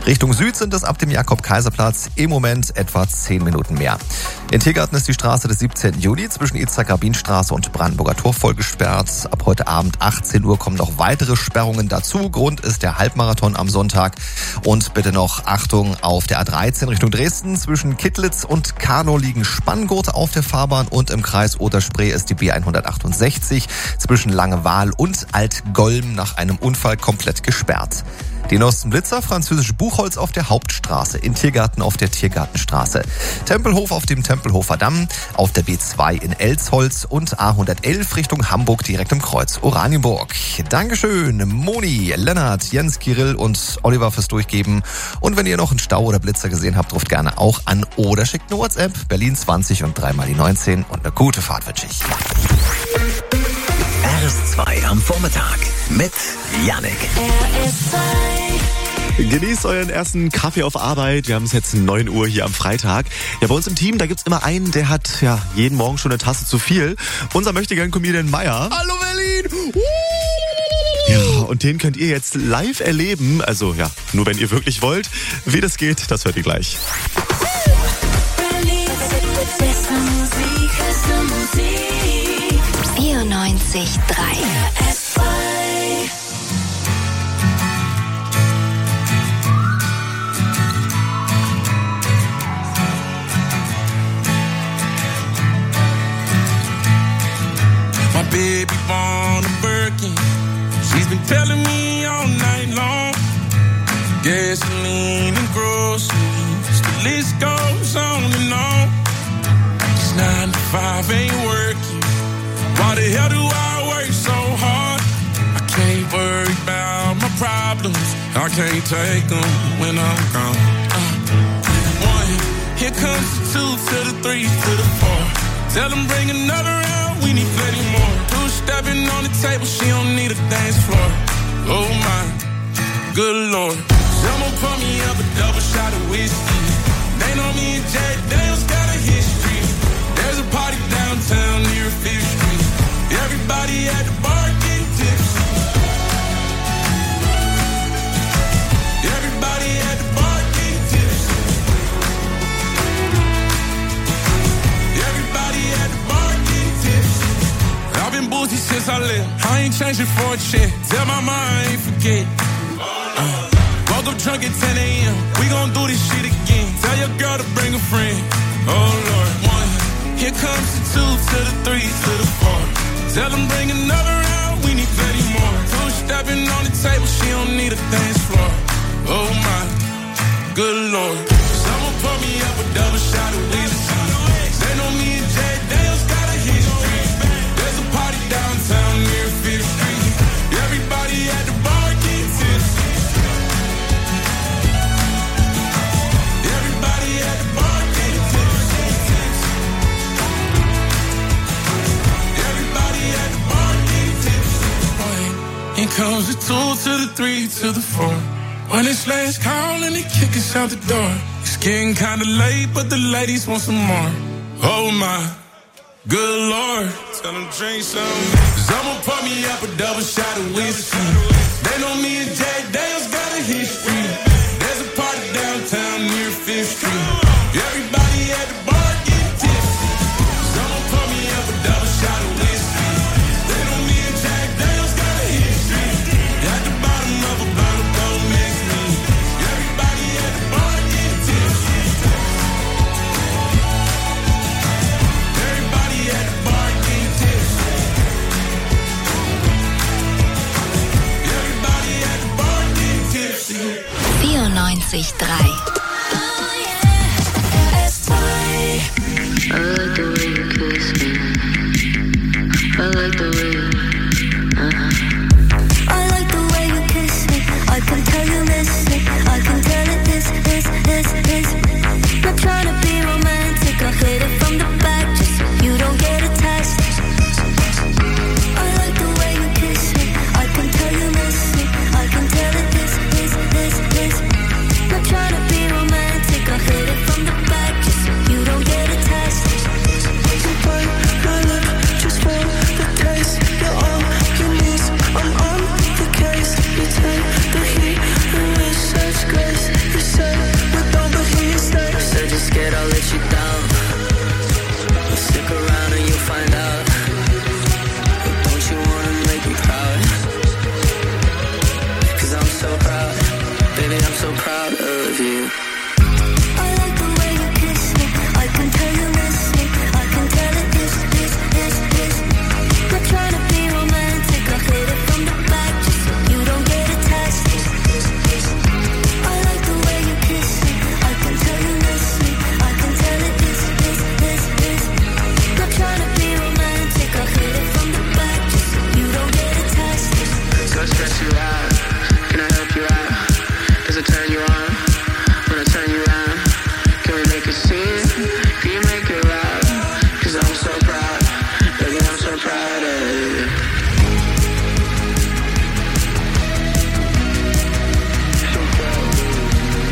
Richtung Süd sind es ab dem Jakob-Kaiser-Platz im Moment etwa 10 Minuten mehr. In Tiergarten ist die Straße des 17. Juni zwischen Itzecker-Bienstraße und Brandenburger Tor voll gesperrt. Ab heute Abend 18 Uhr kommen noch weitere Sperrungen dazu. Grund ist der Halbmarathon am Sonntag. Und bitte noch Achtung auf der A13 Richtung Dresden. Zwischen Kittlitz und Kanow liegen Spanngurte auf der Fahrbahn und im Kreis Oder-Spree ist die B168 zwischen Langewaal und Altgolm nach einem Unfall komplett gesperrt. Die neuesten Blitzer, französische Buchholz auf der Hauptstraße, in Tiergarten auf der Tiergartenstraße, Tempelhof auf dem Tempelhofer Damm, auf der B2 in Elsholz und A111 Richtung Hamburg direkt im Kreuz Oranienburg. Dankeschön, Moni, Lennart, Jens, Kirill und Oliver fürs Durchgeben. Und wenn ihr noch einen Stau oder Blitzer gesehen habt, ruft gerne auch an oder schickt eine WhatsApp, Berlin 20 und 3 mal die 19 und eine gute Fahrt wünsche ich. RS2 am Vormittag mit Yannick. Genießt euren ersten Kaffee auf Arbeit. Wir haben es jetzt 9 Uhr hier am Freitag. Ja, bei uns im Team, da gibt's immer einen, der hat jeden Morgen schon eine Tasse zu viel. Unser Möchtegern-Comedian Meier. Hallo Berlin! Ja, und den könnt ihr jetzt live erleben. Also nur wenn ihr wirklich wollt. Wie das geht, das hört ihr gleich. 94.3 My baby born a Birkin. She's been telling me all night long. Gasoline and groceries, the list goes on and on. 'Cause 9 to 5 ain't working. Why the hell do I work so hard? I can't worry about my problems. I can't take them when I'm gone. 1, here comes the 2 to the 3 to the 4. Tell them bring another round, we need plenty more. 2 stepping on the table, she don't need a dance floor. Oh my, good Lord. Someone pour me up a double shot of whiskey. They know me and Jack Daniels got a history. There's a party downtown near 5th Street. Everybody at the bar getting tipsy. Everybody at the bar getting tipsy. Everybody at the bar getting tipsy. I've been boozy since I left. I ain't changing for a check. Tell my mom I ain't forget. Woke up drunk at 10 a.m. We gon' do this shit again. Tell your girl to bring a friend. Oh Lord. 1, here comes the 2 to the 3 to the 4. Tell them bring another round, we need plenty more. 2 stepping on the table, she don't need a dance floor. Oh my, good Lord. Someone pour me up a double shot of whiskey. They know me and Jack Daniels got a history. There's a party downtown near 5th Street. Everybody at the bar getting tipsy. Everybody at the bar getting tipsy. Everybody at the bar getting tipsy. Here comes the 2 to the 3 to the 4. When it's last call and they kick us out the door. It's getting kinda late, but the ladies want some more. Oh my, good Lord. Tell them drink some. Someone pour me up a double shot of whiskey. They know me and Jack Daniels got a history. There's a party downtown near 5th Street. Everybody at the bar getting tipsy. Someone pour me up a double shot of whiskey. They know me and Jack Daniels got a history. At the bottom of a bottle, don't mix me. Everybody at the bar getting tipsy. Everybody at the bar getting tipsy. Everybody at the bar getting tipsy. 94.3 I like the way you kiss me. I like the way you, I like the way you kiss me. I can tell you miss it. I can tell it is. Not trying to be romantic. I hit it from the back just so you don't get attached. I like the way you kiss me. I can tell you miss it. I can tell it is. Not trying to be romantic. Baby, I'm so proud of you. I like the way you kiss me. I can tell you miss me. I can tell it this. Not trying to be romantic. I'll hit it from the back just so you don't get attached. I like the way you kiss me. I can tell you miss me. I can tell it this. Not trying to be romantic. I'll hit it from the back just so you don't get attached. Go stress you out. Can I help you out? Does it turn you on? When I turn you around, can we make a scene? Can you make it loud? 'Cause I'm so proud. Baby, I'm so proud of you. So proud of you.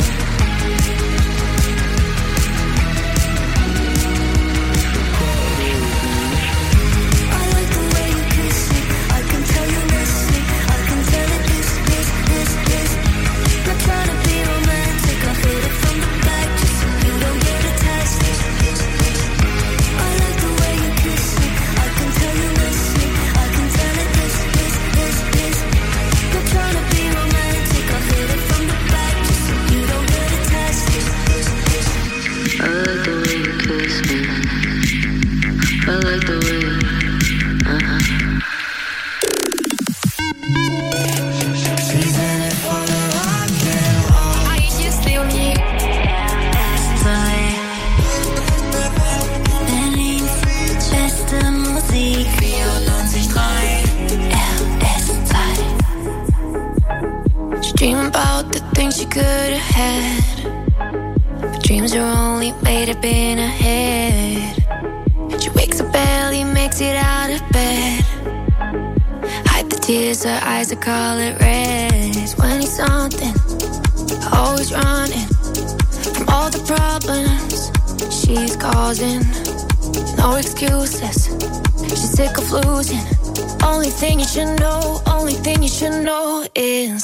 I like the way you kiss me. I can tell you miss me. I can tell it this. Not trying to be romantic. I'll hit it from the back just so you don't get attached. I like the way you kiss me. I can tell you miss me. I can tell it this. Not trying to be romantic. I'll hit it from the back just so you don't get attached. I like the way you kiss me. I like the way you, Berlins beste Musik 94.3 RS2. She dream about the things she could have had, but dreams are only made up in her head. She wakes up early, makes it out of bed, hide the tears, her eyes are color red. 20 something, always running from all the problems she's causing. No excuses, she's sick of losing. Only thing you should know is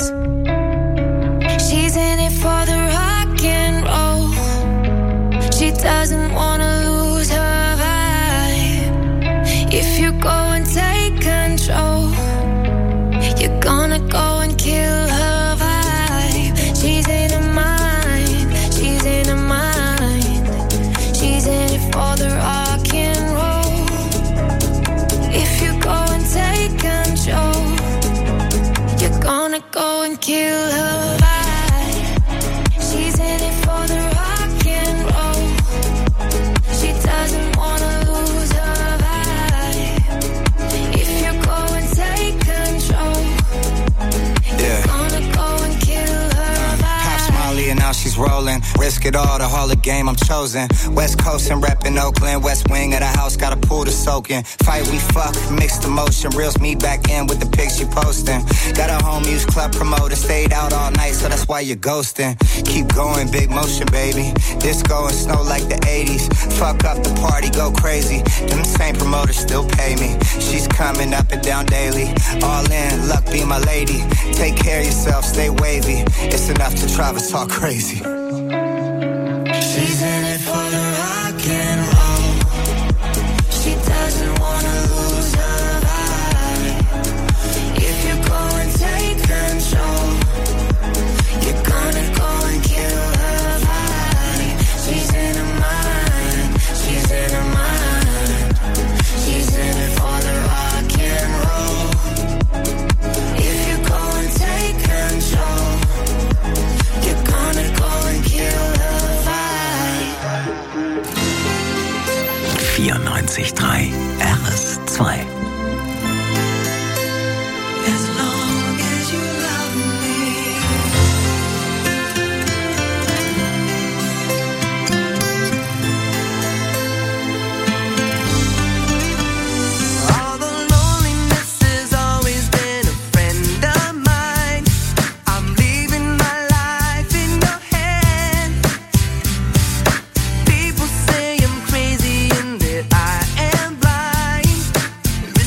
she's in it for the rock and roll. She doesn't wanna lose her vibe. If you go and take control, you're gonna go and kill her vibe. She's in her mind, she's in her mind. She's in it for the rock and roll. If you go and take control, you're gonna go and kill her vibe. She's in it for the rock and roll. She doesn't wanna lose her vibe. If you go and take control, you're gonna go and kill her vibe. Pop Smiley and now she's rolling. Risk it all, the Hall of Game, I'm chosen. West Coast and reppin' Oakland. West wing of the house, got a pool to soak in. Fight, we fuck, mixed emotion. Reels me back in with the pics you posting. Got a home use club promoter. Stayed out all night, so that's why you're ghosting. Keep going, big motion, baby. Disco and snow like the 80s. Fuck up the party, go crazy. Them same promoters still pay me. She's coming up and down daily. All in, luck be my lady. Take care of yourself, stay wavy. It's enough to drive us all crazy. She's in it for the rock and roll. She doesn't wanna lose her vibe. If you go and take control, you're gonna go and kill her vibe. She's in her mind, she's in her mind. She's in it for the rock and roll. If you go and take control, you're gonna go and kill her vibe. 94.3 RS2. As long as you love me. All the loneliness has always been a friend of mine. I'm leaving my life in your hands. People say I'm crazy and that I am blind.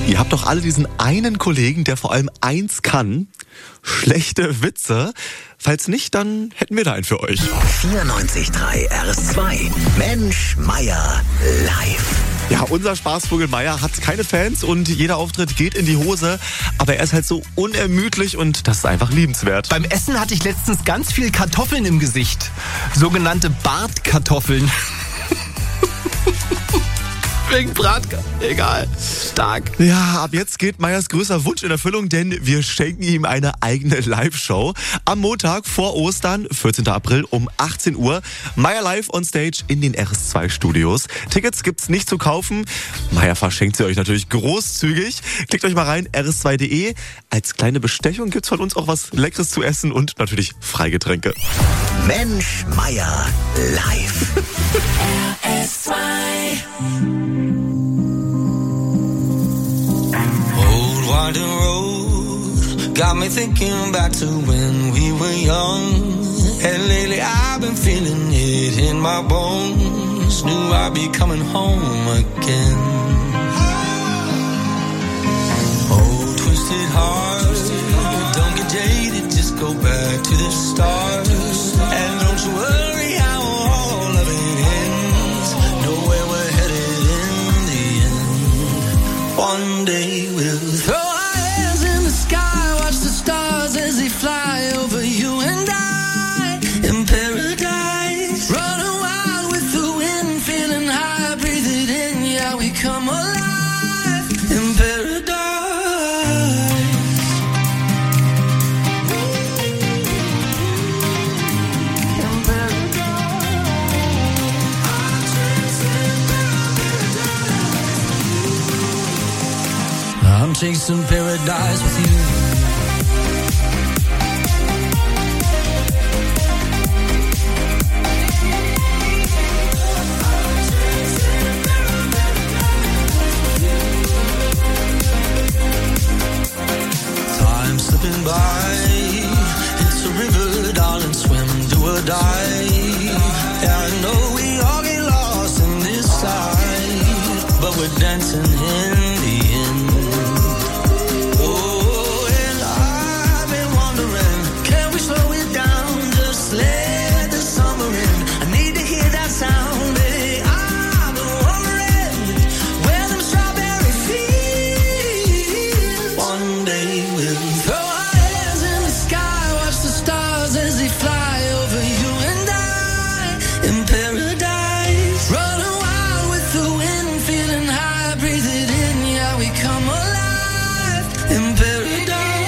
Ihr habt doch alle diesen einen Kollegen, der vor allem eins kann: schlechte Witze. Falls nicht, dann hätten wir da einen für euch. 94.3 RS2. Mensch, Meier, live. Ja, unser Spaßvogel Meier hat keine Fans und jeder Auftritt geht in die Hose. Aber er ist halt so unermüdlich und das ist einfach liebenswert. Beim Essen hatte ich letztens ganz viel Kartoffeln im Gesicht. Sogenannte Bartkartoffeln. Wegen egal. Stark. Ja, ab jetzt geht Meyers größter Wunsch in Erfüllung, denn wir schenken ihm eine eigene Live-Show. Am Montag vor Ostern, 14. April um 18 Uhr. Meyer live on stage in den RS2-Studios. Tickets gibt's nicht zu kaufen. Meyer verschenkt sie euch natürlich großzügig. Klickt euch mal rein, rs2.de. Als kleine Bestechung gibt's von uns auch was Leckeres zu essen und natürlich Freigetränke. Mensch, Meier, live. RS2. Winding road got me thinking back to when we were young. And lately I've been feeling it in my bones. Knew I'd be coming home again. Oh, twisted heart, don't get jaded, just go back to the start. And don't you worry how all of it ends. Know where we're headed in the end. One day we'll throw our hands in the sky, watch the stars as they fly over you and I in paradise. Running wild with the wind, feeling high, breathe it in, yeah, we come alive in paradise. I'm chasing paradise with you. Time slipping by, it's a river, darling, swim, do or die. Yeah, I know we all get lost in this side, but we're dancing in the end. Oh, and I've been wondering, can we slow it down, just let the summer in? I need to hear that sound, hey, I've been wondering where them strawberry fields. One day we'll throw our hands in the sky, watch the stars as they fly over you and I in paradise. Running wild with the wind, feeling high, breathe it in, yeah, we come alive in paradise.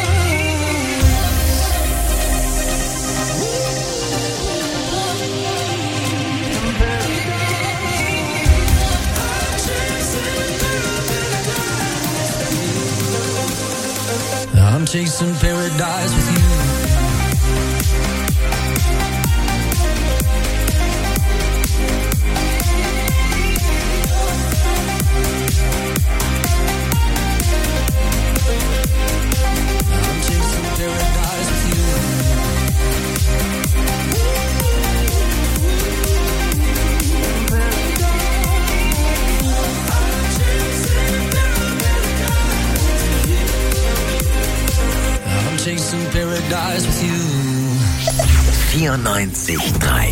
I'm chasing paradise with you. I'm chasing paradise with you. I'm chasing paradise with you. 94.3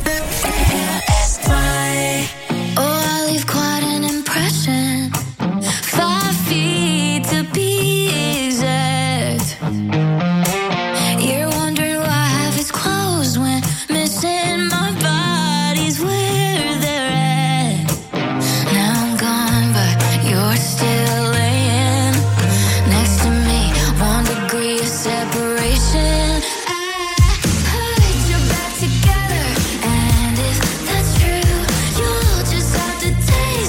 Oh, I leave quite an impression. 5 feet to be exact. You're wondering why half is closed when missing my body's where they're at. Now I'm gone, but you're still laying next to me. 1 degree of separation. Put your back together, and if that's true, you'll just have to taste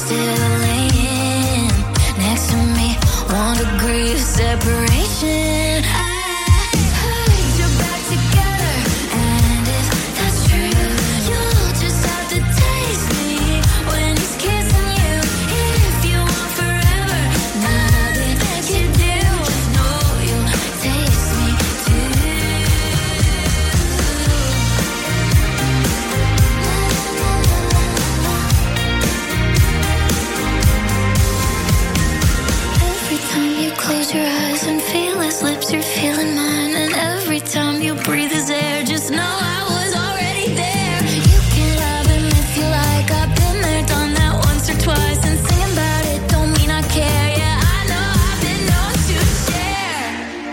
still laying next to me. 1 degree of separation. I heard you're back together, and if that's true, you'll just have to taste me when he's kissing you. If you want forever, nothing that you do, just know you'll taste me too. Every time you close your eyes and feel his lips, you're feeling mine. And every time you breathe his air, just know I was already there. You can love him if you like. I've been there, done that once or twice. And singing about it don't mean I care. Yeah, I know I've been known to share.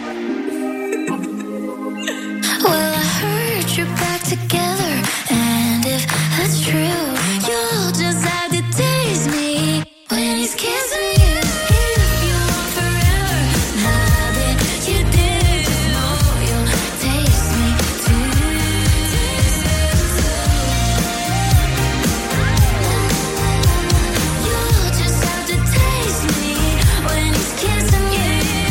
Well, I heard you're back together, and if that's true, you'll just have to taste me when he's kissing you. If you want forever, nothing you do, just know you'll taste me too. You'll just have to taste me when he's kissing you.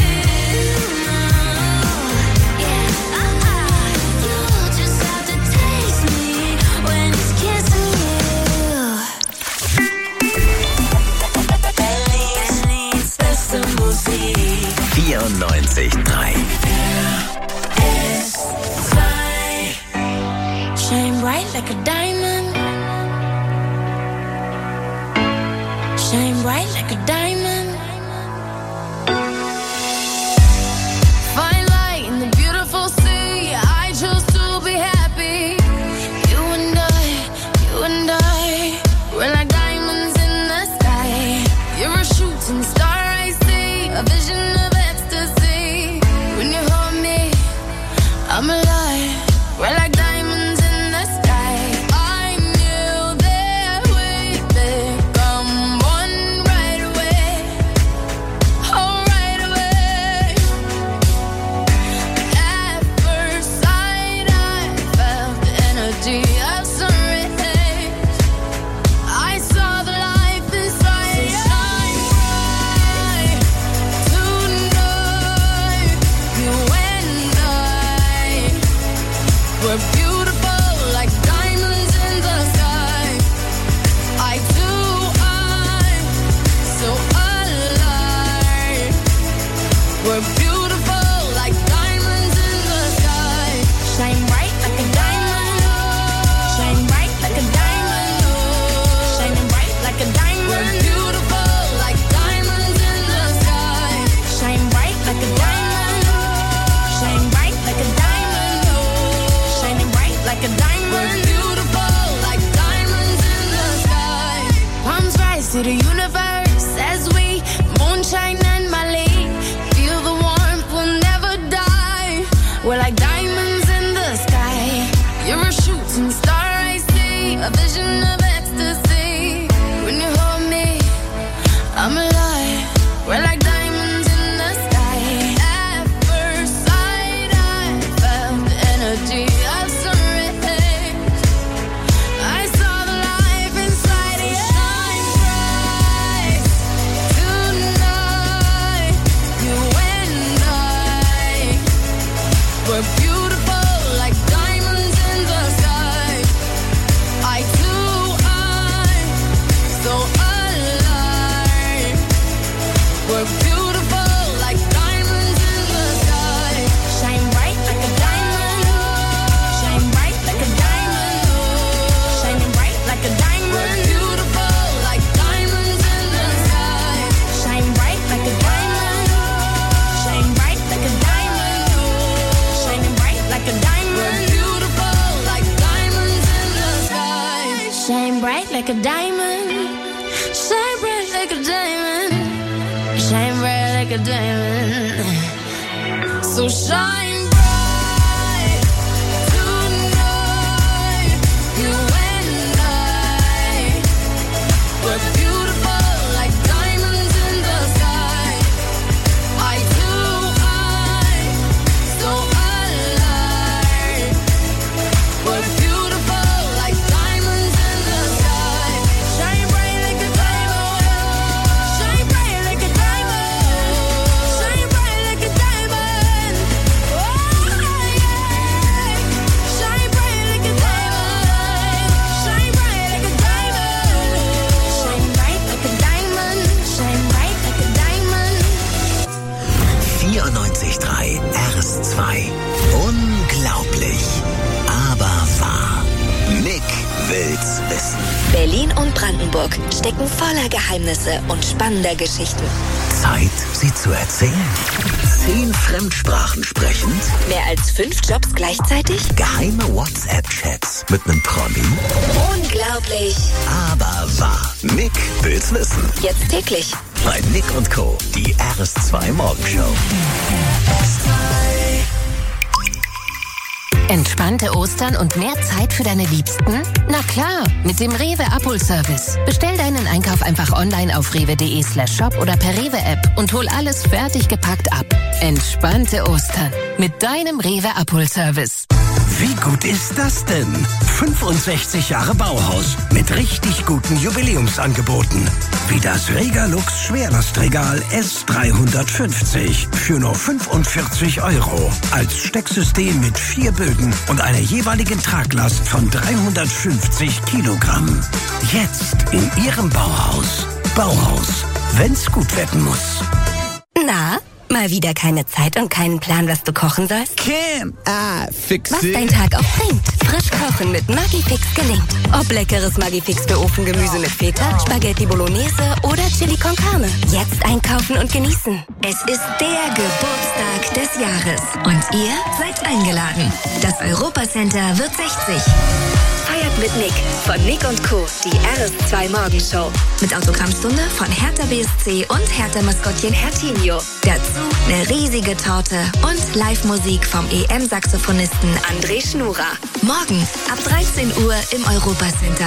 Yeah, you'll just have to taste me when he's kissing you. 94,3. Shine bright like a diamond. Shine bright like a diamond. Fine light in the beautiful sea. I chose to be happy. You and I, we're like diamonds in the sky. You're a shooting star, I see, a vision of ecstasy. When you hold me, I'm alive. We're like diamonds in the sky. I knew that we'd become one right away. Oh, right away. At first sight, I felt the energy of sun rays. I saw the life inside. So shine bright tonight. You and I, we're beautiful like diamonds in the sky. I do, I'm so alive. We're beautiful like diamonds in the sky. Shine bright like a diamond. Shine bright like a diamond. Shining bright like a diamond. We're beautiful like diamonds in the sky. Shine bright like a diamond. Shine bright like a diamond. Shining bright like a diamond. We're beautiful like diamonds in the sky. Palms rise to the universe as we moonshine and Mali. Feel the warmth, we'll never die. We're like diamonds in the sky. You're a shooting star, I see, a vision of ecstasy. When you hold me, I'm alive. We're like diamonds in the sky. At first sight, I felt the energy of sun rays. I saw the life inside you. Shine bright tonight. You and I, we're beautiful like diamonds in the sky. I do, I'm so alive. We're beautiful like diamonds in the sky. Shine bright like a diamond. Shine bright like a diamond. Shining bright like a diamond. We're beautiful like diamonds in the sky. Shine bright like a diamond. Shine bright like a diamond. Shining bright like a diamond. We're beautiful like diamonds in the sky. Shine bright like a diamond. Shine bright like a diamond. Shine bright like a diamond. So shine bright tonight. You and I, we're beautiful like diamonds in the sky. I do, I'm so alive. We're beautiful like diamonds in the sky. Shine bright like a diamond. stecken voller Geheimnisse und spannender Geschichten. Zeit, sie zu erzählen. 10 Fremdsprachen sprechend. Mehr als 5 Jobs gleichzeitig? Geheime WhatsApp-Chats mit einem Promi. Unglaublich. Aber wahr. Nick will's wissen. Jetzt täglich. Bei Nick und Co. Die RS2 Morgenshow. Entspannte Ostern und mehr Zeit für deine Liebsten? Na klar, mit dem Rewe Abholservice. Bestell deinen Einkauf einfach online auf rewe.de/shop oder per Rewe-App und hol alles fertig gepackt ab. Entspannte Ostern mit deinem Rewe Abholservice. Wie gut ist das denn? 65 Jahre Bauhaus mit richtig guten Jubiläumsangeboten. Wie das Regalux Schwerlastregal S350 für nur 45 €. Als Stecksystem mit 4 Bögen und einer jeweiligen Traglast von 350 Kilogramm. Jetzt in Ihrem Bauhaus. Bauhaus, wenn's gut werden muss. Na? Mal wieder keine Zeit und keinen Plan, was du kochen sollst? Kim, fix Was it. dein Tag auch bringt. Frisch kochen mit Maggi-Fix gelingt. Ob leckeres Maggi-Fix für Ofengemüse mit Feta, Spaghetti Bolognese oder Chili con Carne. Jetzt einkaufen und genießen. Es ist der Geburtstag des Jahres. Und ihr seid eingeladen. Das Europacenter wird 60. Feiert mit Nick von Nick und Co. Die RS2 Morgenshow. Mit Autogrammstunde von Hertha BSC und Hertha-Maskottchen Hertinho. Dazu eine riesige Torte und Live-Musik vom EM-Saxophonisten André Schnura. Morgen ab 13 Uhr im Europacenter.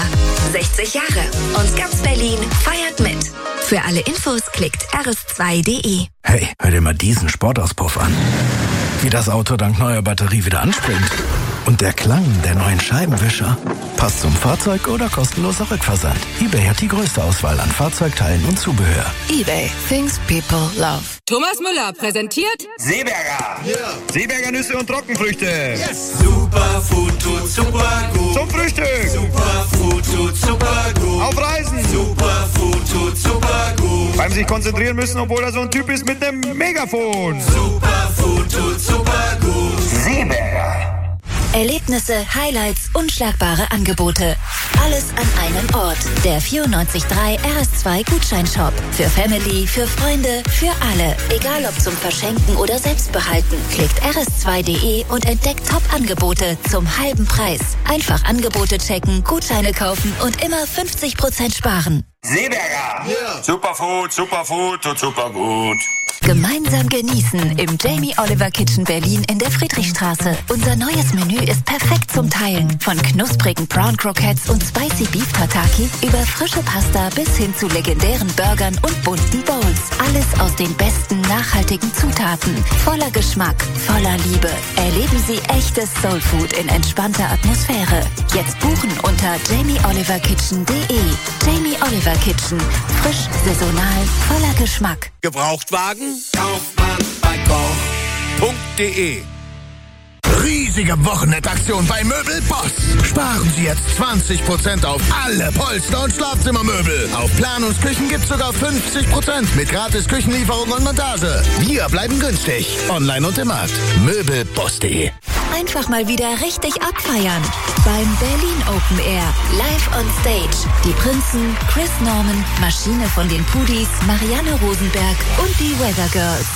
60 Jahre und ganz Berlin feiert mit. Für alle Infos klickt rs2.de. Hey, hör dir mal diesen Sportauspuff an. Wie das Auto dank neuer Batterie wieder anspringt. Und der Klang der neuen Scheibenwischer. Passt zum Fahrzeug oder kostenloser Rückversand. eBay hat die größte Auswahl an Fahrzeugteilen und Zubehör. eBay. Things people love. Thomas Müller präsentiert Seeberger. Yeah. Seeberger Nüsse und Trockenfrüchte. Yes. Superfood tut super gut. Zum Frühstück. Superfood tut super gut. Auf Reisen. Superfood tut super gut. Beim sich konzentrieren müssen, obwohl er so ein Typ ist mit einem Megafon. Superfood tut super gut. Seeberger. Erlebnisse, Highlights, unschlagbare Angebote. Alles an einem Ort. Der 94.3 RS2 Gutscheinshop. Für Family, für Freunde, für alle. Egal ob zum Verschenken oder Selbstbehalten. Klickt rs2.de und entdeckt Top-Angebote zum halben Preis. Einfach Angebote checken, Gutscheine kaufen und immer 50% sparen. Seeberger. Yeah. Superfood tut super gut. Gemeinsam genießen im Jamie Oliver Kitchen Berlin in der Friedrichstraße. Unser neues Menü ist perfekt zum Teilen. Von knusprigen Prawn Croquettes und Spicy Beef Tataki über frische Pasta bis hin zu legendären Burgern und bunten Bowls. Alles aus den besten nachhaltigen Zutaten. Voller Geschmack, voller Liebe. Erleben Sie echtes Soulfood in entspannter Atmosphäre. Jetzt buchen unter jamieoliverkitchen.de. Jamie Oliver Kitchen. Frisch, saisonal, voller Geschmack. Gebrauchtwagen? Kauft man bei koch.de. Riesige Wochenendaktion bei Möbelboss. Sparen Sie jetzt 20% auf alle Polster- und Schlafzimmermöbel. Auf Planungsküchen gibt's sogar 50% mit gratis Küchenlieferung und Montage. Wir bleiben günstig. Online und im Markt. Möbelboss.de. Einfach mal wieder richtig abfeiern. Beim Berlin Open Air. Live on Stage. Die Prinzen, Chris Norman, Maschine von den Pudis, Marianne Rosenberg und die Weather Girls.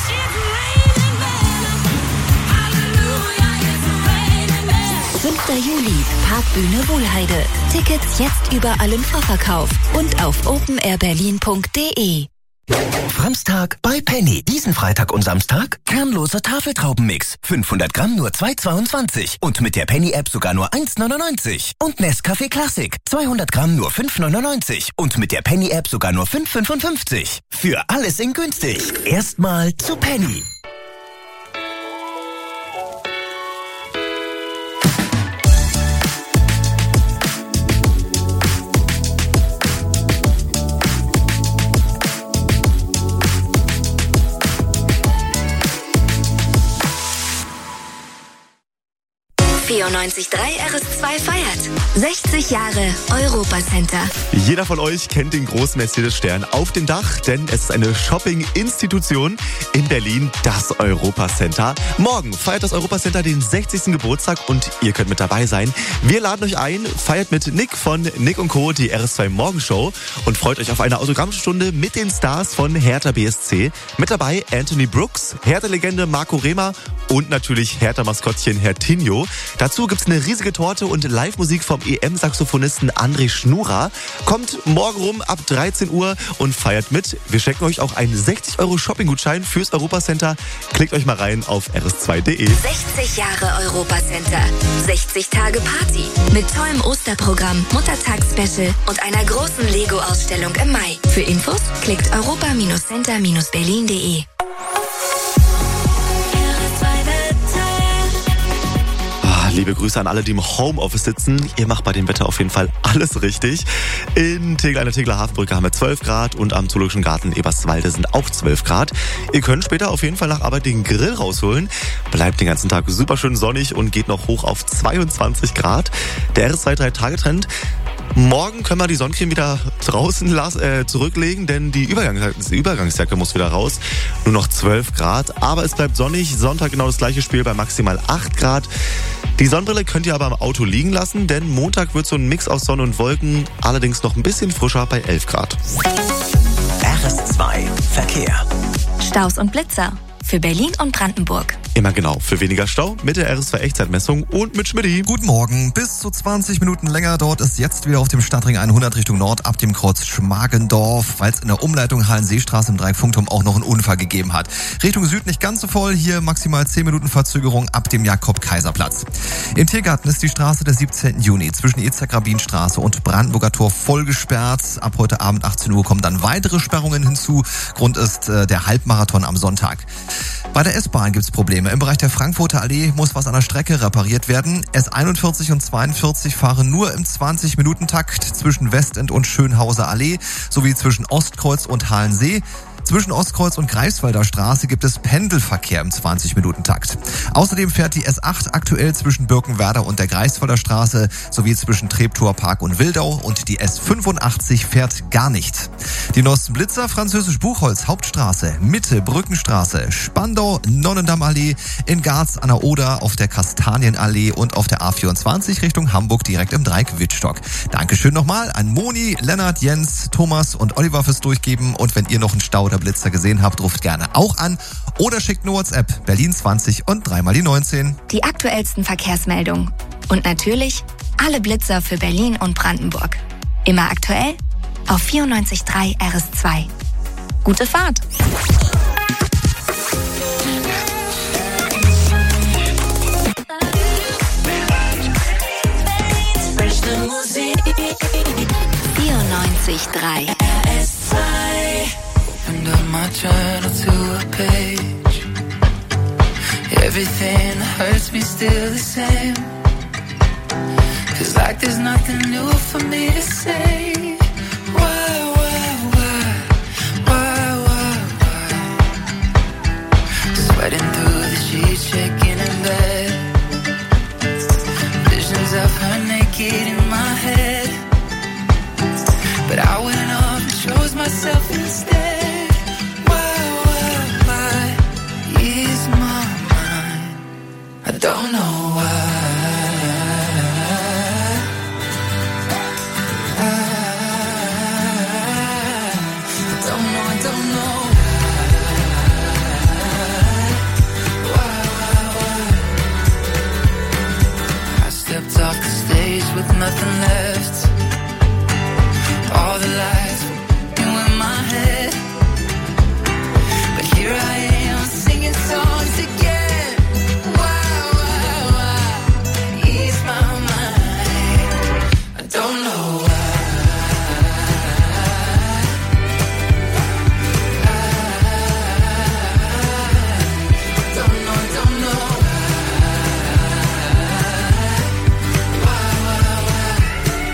5. Juli, Parkbühne Wohlheide. Tickets jetzt überall im Vorverkauf und auf openairberlin.de. Samstag bei Penny. Diesen Freitag und Samstag kernloser Tafeltraubenmix. 500 Gramm nur 2,22. Und mit der Penny-App sogar nur 1,99. Und Nescafé Classic. 200 Gramm nur 5,99. Und mit der Penny-App sogar nur 5,55. Für alles in günstig. Erstmal zu Penny. 99.3 RS2 feiert. 60 Jahre Europacenter. Jeder von euch kennt den großen Mercedes-Stern auf dem Dach, denn es ist eine Shopping-Institution in Berlin, das Europacenter. Morgen feiert das Europacenter den 60. Geburtstag und ihr könnt mit dabei sein. Wir laden euch ein, feiert mit Nick von Nick und Co. die RS2 Morgenshow und freut euch auf eine Autogrammstunde mit den Stars von Hertha BSC. Mit dabei Anthony Brooks, Hertha-Legende Marco Rehmer und natürlich Hertha-Maskottchen Hertinho. Dazu gibt's eine riesige Torte und Live-Musik vom EM-Saxophonisten André Schnura. Kommt morgen rum ab 13 Uhr und feiert mit. Wir schenken euch auch einen 60€ Shopping-Gutschein fürs Europacenter. Klickt euch mal rein auf rs2.de. 60 Jahre Europacenter. 60 Tage Party. Mit tollem Osterprogramm, Muttertags-Special und einer großen Lego-Ausstellung im Mai. Für Infos klickt europa-center-berlin.de. Liebe Grüße an alle, die im Homeoffice sitzen. Ihr macht bei dem Wetter auf jeden Fall alles richtig. In Tegel, an der Tegeler Hafenbrücke haben wir 12 Grad und am Zoologischen Garten Eberswalde sind auch 12 Grad. Ihr könnt später auf jeden Fall nach Arbeit den Grill rausholen. Bleibt den ganzen Tag super schön sonnig und geht noch hoch auf 22 Grad. Der RS2 3-Tage-Trend. Morgen können wir die Sonnencreme wieder draußen zurücklegen, denn die Übergangsjacke muss wieder raus. Nur noch 12 Grad, aber es bleibt sonnig. Sonntag genau das gleiche Spiel bei maximal 8 Grad. Die Sonnenbrille könnt ihr aber im Auto liegen lassen, denn Montag wird so ein Mix aus Sonne und Wolken, allerdings noch ein bisschen frischer bei 11 Grad. RS2 Verkehr. Staus und Blitzer. Für Berlin und Brandenburg. Immer genau, für weniger Stau mit der RS2 Echtzeitmessung und mit Schmidti. Guten Morgen. Bis zu 20 Minuten länger dauert es jetzt wieder auf dem Stadtring 100 Richtung Nord ab dem Kreuz Schmargendorf, weil es in der Umleitung Hallenseestraße im Dreieckfunkturm auch noch einen Unfall gegeben hat. Richtung Süd nicht ganz so voll, hier maximal 10 Minuten Verzögerung ab dem Jakob-Kaiser-Platz. In Tiergarten ist die Straße der 17. Juni zwischen Itzak-Rabin-Straße und Brandenburger Tor voll gesperrt. Ab heute Abend 18 Uhr kommen dann weitere Sperrungen hinzu. Grund ist der Halbmarathon am Sonntag. Bei der S-Bahn gibt's Probleme. Im Bereich der Frankfurter Allee muss was an der Strecke repariert werden. S41 und 42 fahren nur im 20-Minuten-Takt zwischen Westend und Schönhauser Allee sowie zwischen Ostkreuz und Halensee. Zwischen Ostkreuz und Greifswalder Straße gibt es Pendelverkehr im 20-Minuten-Takt. Außerdem fährt die S8 aktuell zwischen Birkenwerder und der Greifswalder Straße sowie zwischen Treptower Park und Wildau und die S85 fährt gar nicht. Die neuesten Blitzer, Französisch Buchholz, Hauptstraße, Mitte, Brückenstraße, Spandau, Nonnendammallee, in Garz an der Oder, auf der Kastanienallee und auf der A24 Richtung Hamburg direkt im Dreieck Wittstock. Dankeschön nochmal an Moni, Lennart, Jens, Thomas und Oliver fürs Durchgeben und wenn ihr noch einen Stau oder Blitzer gesehen habt, ruft gerne auch an oder schickt eine WhatsApp Berlin 20 und 3 mal die 19. Die aktuellsten Verkehrsmeldungen. Und natürlich alle Blitzer für Berlin und Brandenburg. Immer aktuell auf 94.3 RS2. Gute Fahrt! Opened up my journal to a page. Everything that hurts me still the same. Feels like there's nothing new for me to say. Why? Sweating through the sheets, shaking in bed. Visions of her naked in my head. But I went off and chose myself instead. Why is my mind? I don't know why. I don't know why. I stepped off the stage with nothing left. All the lights were in my head, but here I am singing songs again. Why ease my mind? I don't know why. Don't know why.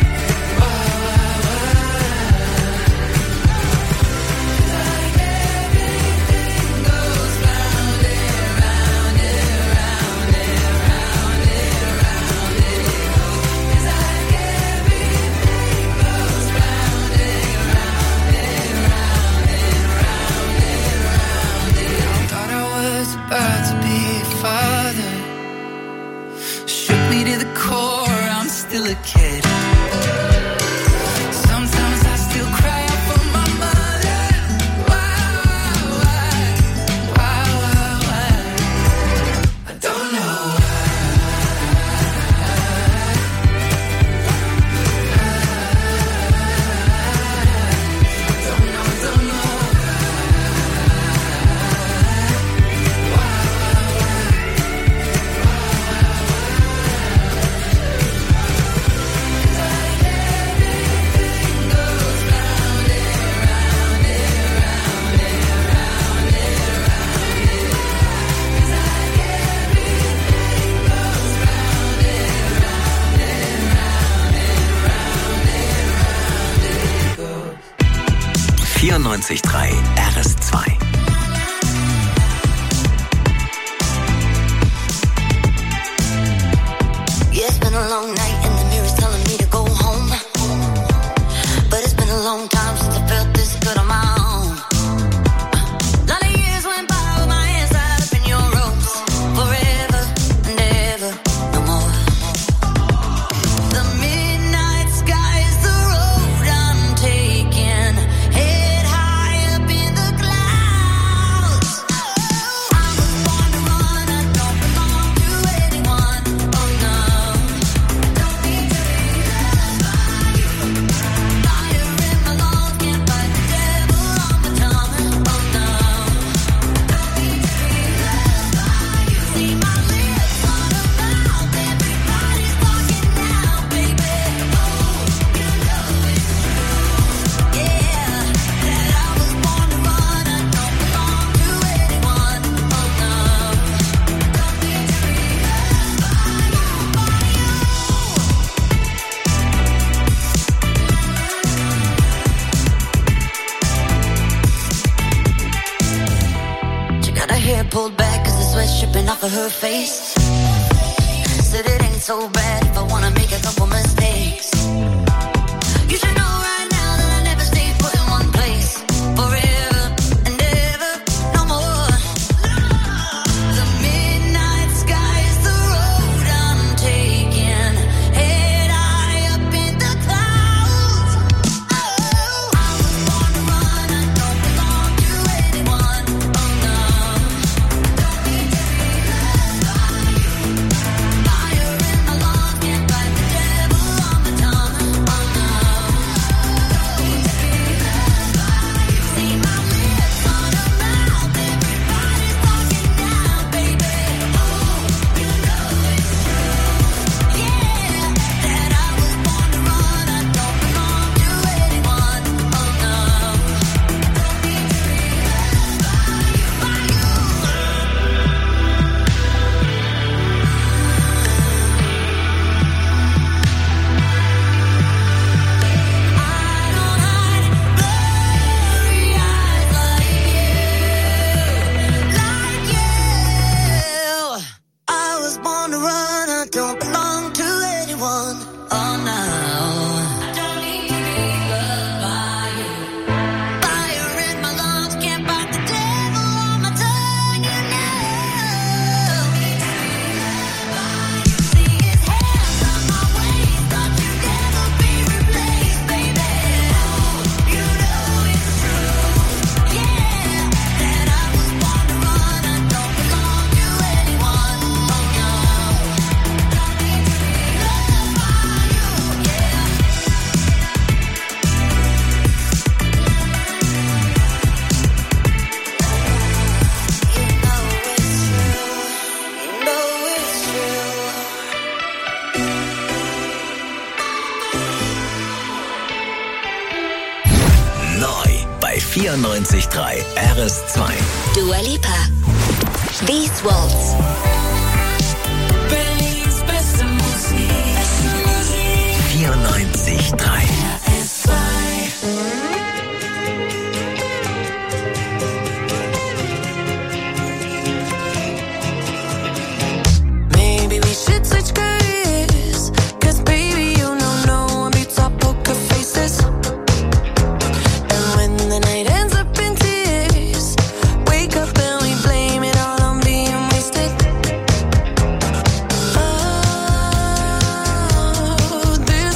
kid. Sometimes I still cry out for my mother. Why? I don't know why. Don't know. 94.3 RS2. Yeah, it's been a long night and the mirror's telling me to go home. But it's been a long time since I felt this good on my own. Lot of years went by with my hands tied up in your ropes. Forever and ever, no more. The midnight sky is the road I'm taking. Head high up in the clouds. I was born to run, I don't belong to anyone. Oh no. Don't need to be loved by you. Fire in my lungs, can't fight the devil on my tongue. Oh no. Don't need to be loved by you. See my lips on a mouth, everybody's talking now, baby. Oh, you know it's true. Yeah, that I was born to run, I don't belong to anyone. Oh no. Don't need to be loved by you. She got her hair pulled back cause the sweat's dripping off of her face. Said it ain't so bad if I wanna make a couple mistakes. You should know right now that I never stay put in one place. Forever and ever, no more. The midnight sky is the road I'm taking. Head high up in the clouds. Oh, I was born to run, I don't belong to anyone. Oh no. Don't need to be loved by you. Fire in my lungs, can't fight the devil on my tongue. Oh no. Don't need to be loved by you. See my lips on her mouth, everybody's talking now, baby. Oh, you know it's true. Yeah, that I was born to run, I don't belong to anyone. Oh no. Don't need to be loved by you. I don't hide blurry eyes like you. I was born to run, I don't belong to anyone. Oh no. I don't need to be loved by you. Fire in my lungs, can't fight the devil on my tongue. You know. Don't need to be loved by you. See his hands on my waist, thought you'd never be replaced, baby. Oh, you know it's true. Yeah, that I was born to run, I don't belong to anyone. Oh no. Don't need to be loved by you. Yeah. You know it's true. You know it's true. Neu bei 94.3 RS2. Dua Lipa. These Walls. Berlin's beste Musik. 94.3. Maybe we should switch careers. Cause baby, you know no one beats our poker faces. And when the night ends up in tears, wake up and we blame it all on being wasted. Oh,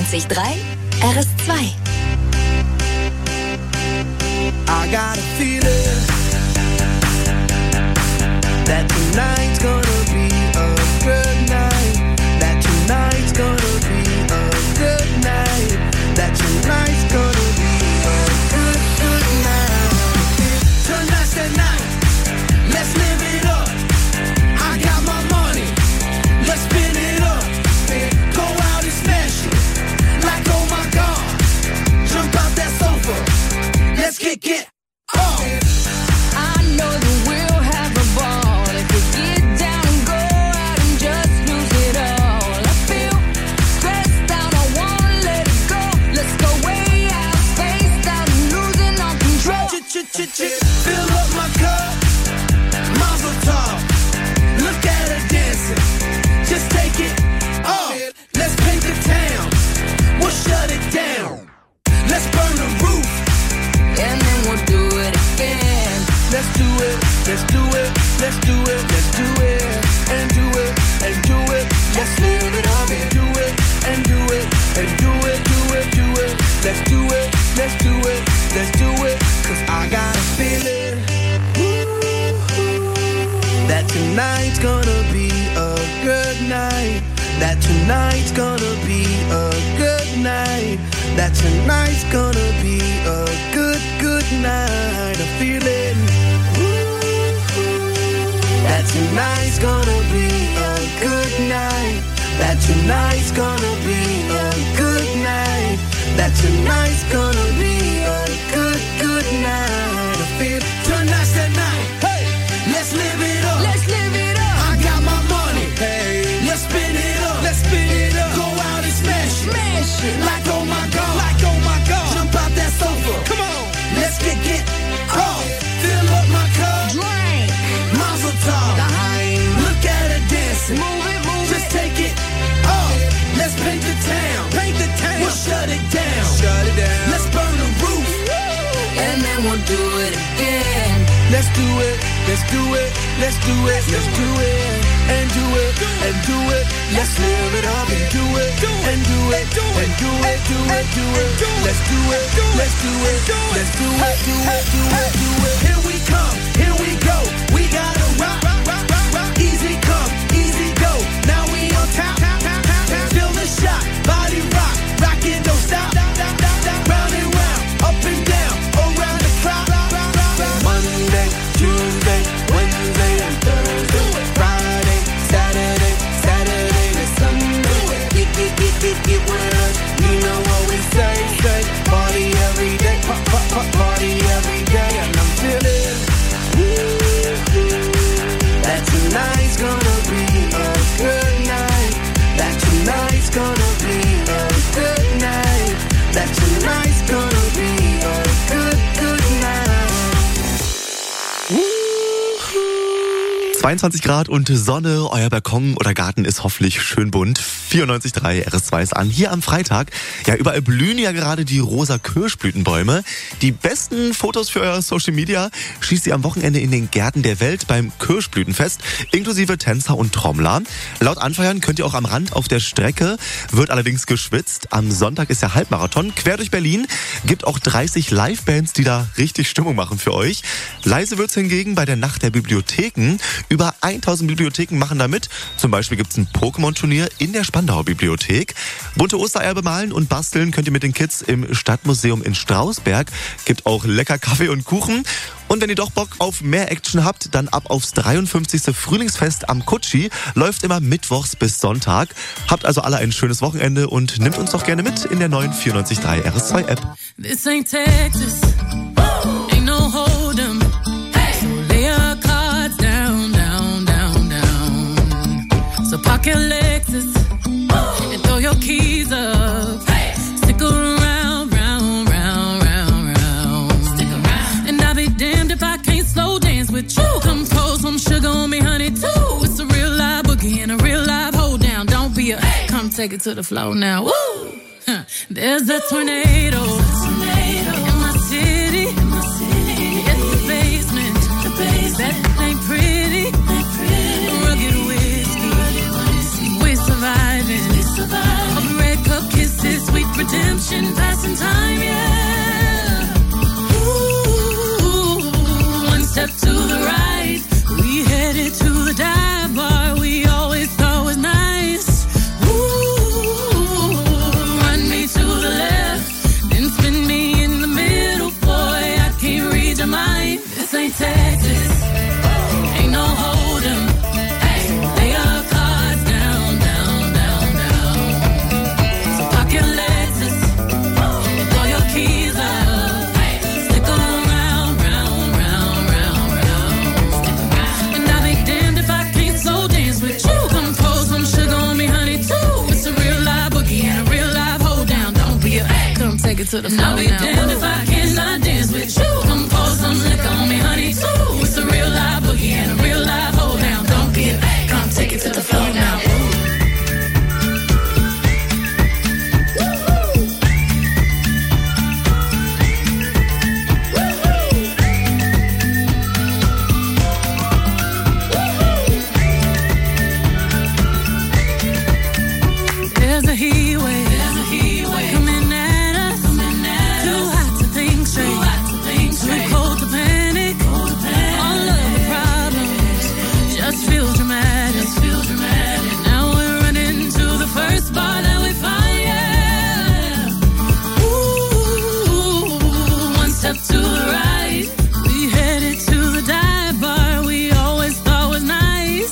94.3 RS2. I got a feeling that tonight's gonna be a good night. That tonight's gonna be a good night. That tonight's gonna be a good, good night. Tonight's the night. Let's live it up. I got my money. Let's spin it up. Go out and smash it. Like, oh my God. Jump out that sofa. Let's kick it off. I know that we'll have a ball if we get down and go out and just lose it all. I feel stressed out, I wanna let it go. Let's go way out, spaced out and losing all control. Fill up my cup, Mazel tov. Look at her dancing, just take it off. Let's paint the town, we'll shut it down. Let's burn the roof, and then we'll do it again. Let's do it, let's do it, let's do it, let's do it, and do it, and do it. Let's live it up and do it, and do it, and do it, do it, do it. Let's do it, let's do it, let's do it. 'Cause I got a feeling that tonight's gonna be a good night. That tonight's gonna be a good night. That tonight's gonna be a good, good night. A feeling that tonight's gonna be a good night. That tonight's gonna be a good night. That tonight's gonna be a good, good night. I feel tonight's the night. Hey, let's live it up. Let's live it up. I got my money. Hey, let's spin it up. Let's spin it up. Go out and smash it. Smash it. Like oh my God. Like oh my God. Jump out that sofa. Come on. Let's get off. Fill up my cup. Drink. Mazel tov. Look at her dancing. Move it, move Just it. take it off. Let's paint the town. Paint the town. We'll shut it down. Shut it down. Let's burn the roof. And then we'll do it again. Let's do it. Let's do it. Let's do it. Let's do it. And do it. And do it. Let's live it up and do it. And do it. And do it. Do it. Do it. Let's do it. Let's do it. Let's do it. Do it. Do it. Do it. Here we come. Here we go. We gotta rock. Easy come. Easy go. Now we on top. Feel the shot. Body rock. Rock it. Don't stop. Round and round. Up and down. Around the clock. Monday, Tuesday, Wednesday, and Thursday. Friday, Saturday, Saturday to Sunday. Get with us. You know what we say. Party every day. Party every day. And I'm feeling that tonight's gonna be a good night. That tonight's gonna be a good night. That tonight's gonna be a good, good night. 22 Grad und Sonne, euer Balkon oder Garten ist hoffentlich schön bunt. 94.3 RS2 ist an. Hier am Freitag, ja, überall blühen ja gerade die rosa Kirschblütenbäume. Die besten Fotos für euer Social Media schießt ihr am Wochenende in den Gärten der Welt beim Kirschblütenfest, inklusive Tänzer und Trommler. Laut Anfeuern könnt ihr auch am Rand auf der Strecke, wird allerdings geschwitzt. Am Sonntag ist der Halbmarathon quer durch Berlin. Gibt auch 30 Livebands, die da richtig Stimmung machen für euch. Leise wird's hingegen bei der Nacht der Bibliotheken. Über 1000 Bibliotheken machen da mit. Zum Beispiel gibt's ein Pokémon-Turnier in der Spandauer Bibliothek. Bunte Ostereier bemalen und basteln könnt ihr mit den Kids im Stadtmuseum in Strausberg. Gibt auch lecker Kaffee und Kuchen. Und wenn ihr doch Bock auf mehr Action habt, dann ab aufs 53. Frühlingsfest am Kutschi. Läuft immer mittwochs bis Sonntag. Habt also alle ein schönes Wochenende und nimmt uns doch gerne mit in der neuen 94.3 RS2 App. This ain't Texas. Ain't no hold'em. So lay your cards down, down, down, down. So park your Lexus and throw your keys up. Stick around, round, round, round, round. Stick around. And I'll be damned if I can't slow dance with you. Come pour some sugar on me, honey, too. It's a real live boogie and a real live hold down. Don't be a come take it to the floor now. Woo! There's a tornado in my city. It's the basement. That ain't pretty. Rugged whiskey. We're surviving. Red cup kisses, sweet step to the right. We headed to the dive bar we always thought was nice. Ooh, run me to the left, then spin me in the middle. Boy, I can't read your mind. This ain't Texas, ain't no hold'em. Hey, lay your cards down, down, down, down. So park your Lexus, throw your keys up. Hey, stick around, round, round, round, round. And I'll be damned if I can't slow dance with you. Come pour some sugar on me, honey, too. It's a real live boogie and a real live hold down. Don't be a come take it to the floor. I'll be damned if I cannot dance with you. Come pour some liquor on me, honey, too. It's a real live boogie and a real live hold down. Don't be a come take it to the floor now. There's a heat wave coming at us. Too hot to think straight, too cold to panic. All of the problems just feel dramatic. Now we're running to the first bar that we find. Yeah. Ooh, one step to the right. We headed to the dive bar we always thought was nice.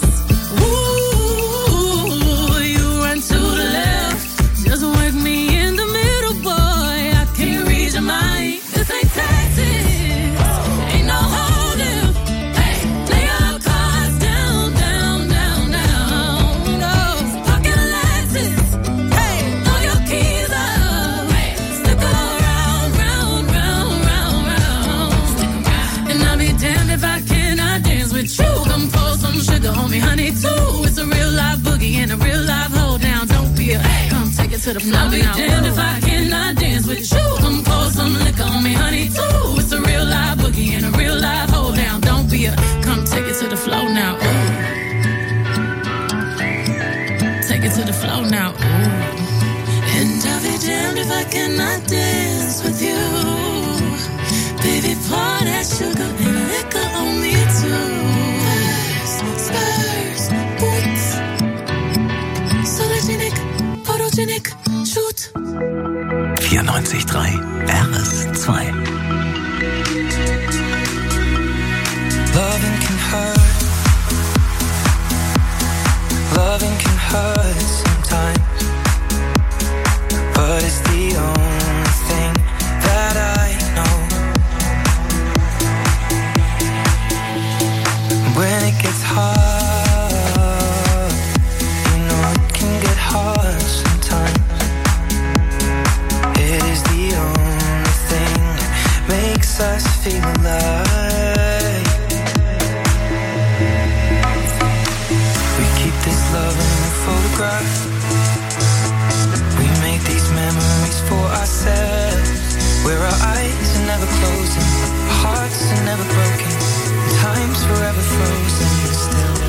Ooh, you run to the left, just work me in the middle, boy. I can't read your mind. This ain't Texas, ain't no hold'em. Hey, lay your cards down, down, down, down. No, pocket Lexus. Hey, throw your keys up. Hey, stick around, round, round, round, round. And I'll be damned if I cannot dance with you. Come pour some sugar on me, honey, too. It's a real live boogie and a real live hold down. Don't be a come take it to the floor. I'll be damned if I cannot dance with you. Come pour some liquor on me, honey, too. It's a real live boogie and a real live hold down. Don't be a come take it to the floor now. Ooh. Take it to the floor now. Ooh. And I'll be damned if I cannot dance with you. Baby, pour that sugar and liquor on me too. Spurs, boots, Sologenic, photogenic, shoot. 94.3 RS2. Loving can hurt. Loving can hurt sometimes, but it's the only thing that I know. When it gets hard, you know it can get hard sometimes. It is the only thing that makes us feel alive. We keep this love in a photograph. We make these memories for ourselves, where our eyes are never closing, our hearts are never broken, time's forever frozen still.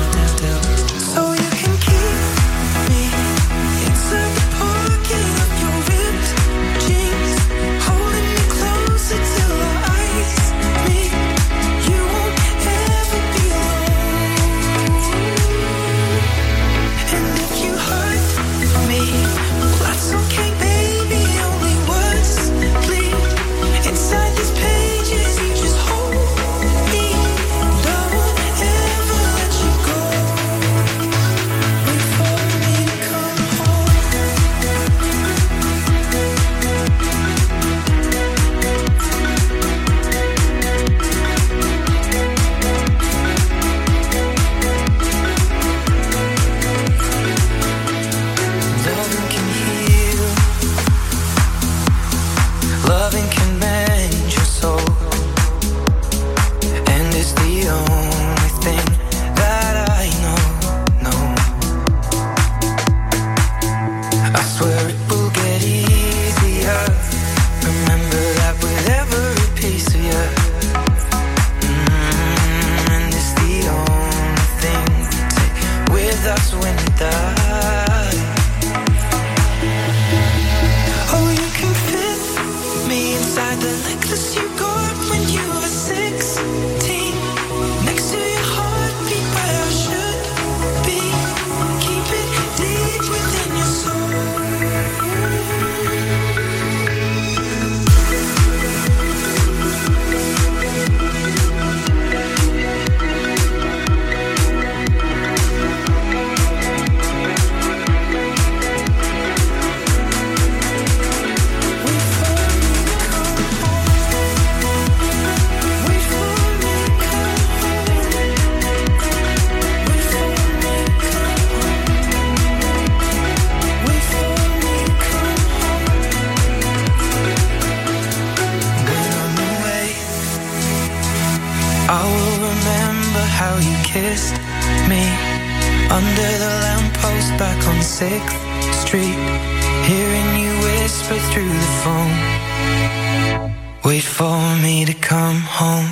Under the lamppost back on 6th Street, hearing you whisper through the phone. Wait for me to come home.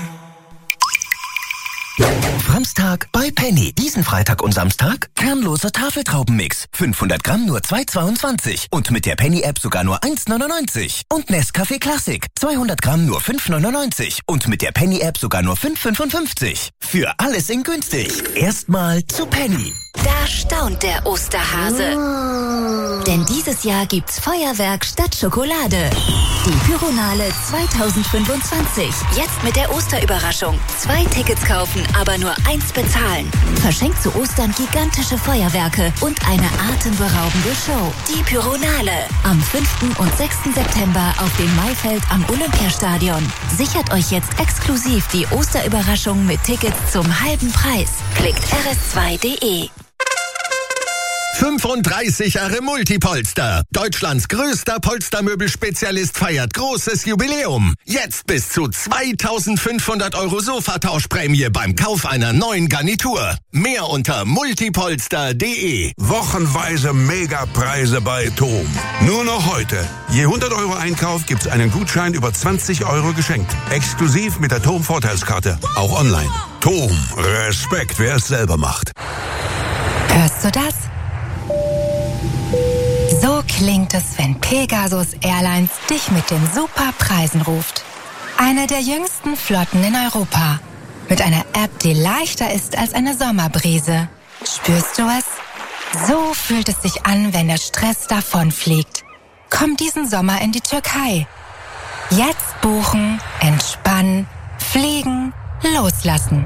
Samstag bei Penny. Diesen Freitag und Samstag kernloser Tafeltraubenmix. 500 Gramm nur 2,22. Und mit der Penny-App sogar nur 1,99. Und Nescafé Classic. 200 Gramm nur 5,99. Und mit der Penny-App sogar nur 5,55. Für alles in günstig. Erstmal zu Penny. Da staunt der Osterhase. Denn dieses Jahr gibt's Feuerwerk statt Schokolade. Die Pyronale 2025. Jetzt mit der Osterüberraschung. 2 Tickets kaufen, aber nur 1 bezahlen. Verschenkt zu Ostern gigantische Feuerwerke und eine atemberaubende Show. Die Pyronale. Am 5. und 6. September auf dem Maifeld am Olympiastadion. Sichert euch jetzt exklusiv die Osterüberraschung mit Tickets zum halben Preis. Klickt rs2.de. 35 Jahre Multipolster. Deutschlands größter Polstermöbelspezialist feiert großes Jubiläum. Jetzt bis zu 2.500 € Sofatauschprämie beim Kauf einer neuen Garnitur. Mehr unter multipolster.de. Wochenweise Megapreise bei TOM. Nur noch heute. Je 100 € Einkauf gibt's einen Gutschein über 20 € geschenkt. Exklusiv mit der TOM Vorteilskarte. Auch online. TOM. Respekt, wer es selber macht. Hörst du das? So klingt es, wenn Pegasus Airlines dich mit den Superpreisen ruft. Eine der jüngsten Flotten in Europa. Mit einer App, die leichter ist als eine Sommerbrise. Spürst du es? So fühlt es sich an, wenn der Stress davonfliegt. Komm diesen Sommer in die Türkei. Jetzt buchen, entspannen, fliegen, loslassen.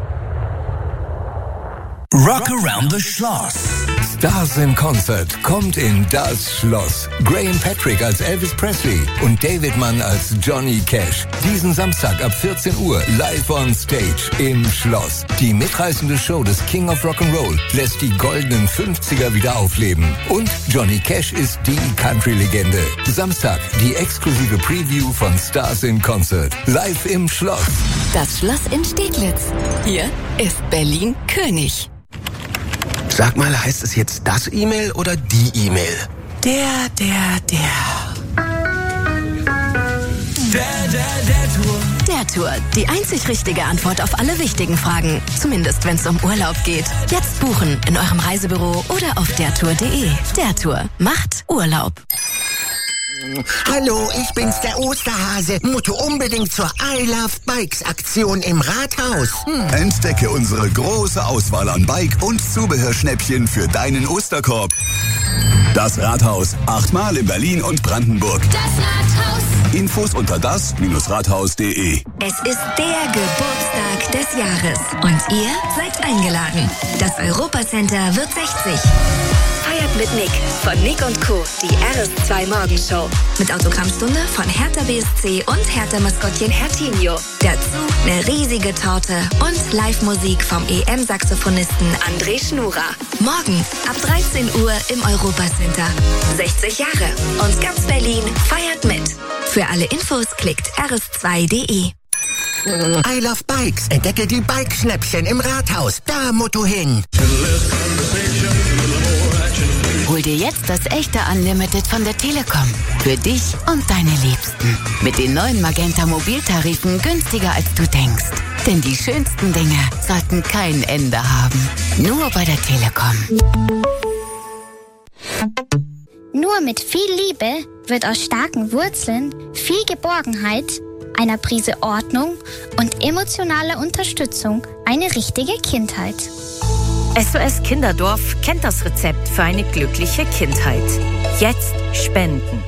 Rock Around the Schloss. Stars in Concert kommt in das Schloss. Graham Patrick als Elvis Presley und David Mann als Johnny Cash. Diesen Samstag ab 14 Uhr live on stage im Schloss. Die mitreißende Show des King of Rock'n'Roll lässt die goldenen 50er wieder aufleben. Und Johnny Cash ist die Country-Legende. Samstag die exklusive Preview von Stars in Concert. Live im Schloss. Das Schloss in Steglitz. Hier ist Berlin König. Sag mal, heißt es jetzt das E-Mail oder die E-Mail? Der Tour. Der Tour. Die einzig richtige Antwort auf alle wichtigen Fragen. Zumindest, wenn es um Urlaub geht. Jetzt buchen in eurem Reisebüro oder auf dertour.de. Der Tour macht Urlaub. Hallo, ich bin's, der Osterhase. Musst du unbedingt zur I Love Bikes Aktion im Rathaus. Entdecke unsere große Auswahl an Bike- und Zubehörschnäppchen für deinen Osterkorb. Das Rathaus. 8-mal in Berlin und Brandenburg. Das Rathaus. Infos unter das-rathaus.de. Es ist der Geburtstag des Jahres. Und ihr seid eingeladen. Das Europacenter wird 60. Feiert mit Nick von Nick & Co. Die RS2 Morgenshow. Mit Autogrammstunde von Hertha BSC und Hertha-Maskottchen Hertinho. Dazu eine riesige Torte und Live-Musik vom EM-Saxophonisten André Schnura. Morgen ab 13 Uhr im Europacenter. 60 Jahre und ganz Berlin feiert mit. Für alle Infos klickt rs2.de. I Love Bikes. Entdecke die Bike-Schnäppchen im Rathaus. Da musst du hin. Hol dir jetzt das echte Unlimited von der Telekom. Für dich und deine Liebsten. Mit den neuen Magenta Mobiltarifen günstiger als du denkst. Denn die schönsten Dinge sollten kein Ende haben. Nur bei der Telekom. Nur mit viel Liebe wird aus starken Wurzeln viel Geborgenheit, einer Prise Ordnung und emotionaler Unterstützung eine richtige Kindheit. SOS Kinderdorf kennt das Rezept für eine glückliche Kindheit. Jetzt spenden.